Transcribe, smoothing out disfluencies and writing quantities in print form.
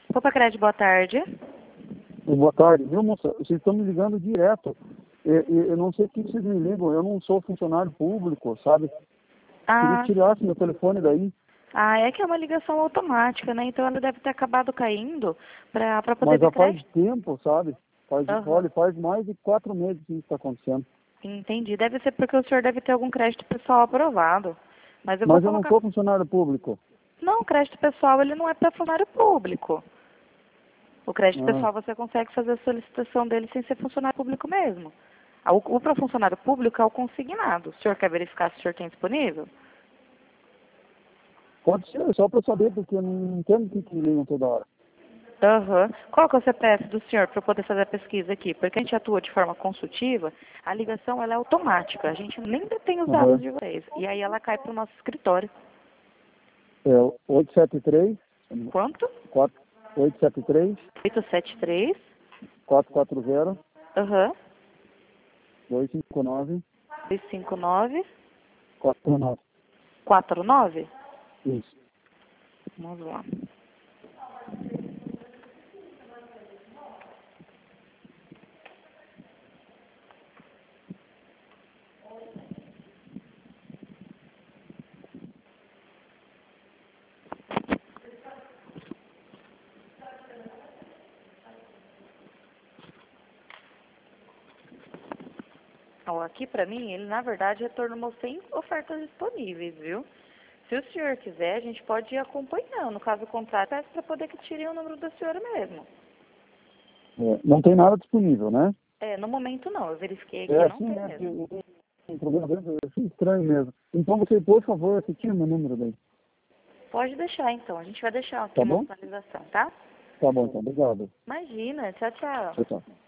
Opa, Crédito, boa tarde. Boa tarde, viu, moça? Vocês estão me ligando direto. Eu não sei o que vocês me ligam, eu não sou funcionário público, sabe? Queria Ah, que tirasse meu telefone daí, é que é uma ligação automática, né? Então ela deve ter acabado caindo para poder mas ver já faz crédito. tempo, sabe? Aham. Olha, faz mais de 4 meses que isso está acontecendo. Entendi. Deve ser porque o senhor deve ter algum crédito pessoal aprovado. Mas eu vou Mas eu não colocar. sou funcionário público. Não, o crédito pessoal ele não é para funcionário público. O crédito Ah, pessoal você consegue fazer a solicitação dele sem ser funcionário público mesmo. O para funcionário público é o consignado. O senhor quer verificar se o senhor tem disponível? pode ser, só para eu saber, porque eu não entendo o que me ligam toda hora. Aham. Qual que é o CPF do senhor para eu poder fazer a pesquisa aqui? Porque a gente atua de forma consultiva, a ligação ela é automática. A gente nem detém os dados Aham. de vocês. E aí ela cai para o nosso escritório. É 873 Quanto? 873 873. 440 Aham. 259 259. 49. 49. Isso. Vamos lá. Ó, aqui para mim, ele na verdade retornou 100 ofertas disponíveis, viu? Se o senhor quiser, a gente pode ir acompanhando. Caso contrário, peço para poder que tirem o número da senhora mesmo. Não tem nada disponível, né? No momento não. Eu verifiquei aqui, É, não sim, tem é. mesmo. Um problema dentro, eu achei estranho mesmo. Então você, por favor, você tira meu número daí. Pode deixar então. A gente vai deixar aqui Tá uma bom? atualização, tá? Tá bom, então. Obrigado. Imagina. Tchau, tchau. Tchau, tchau.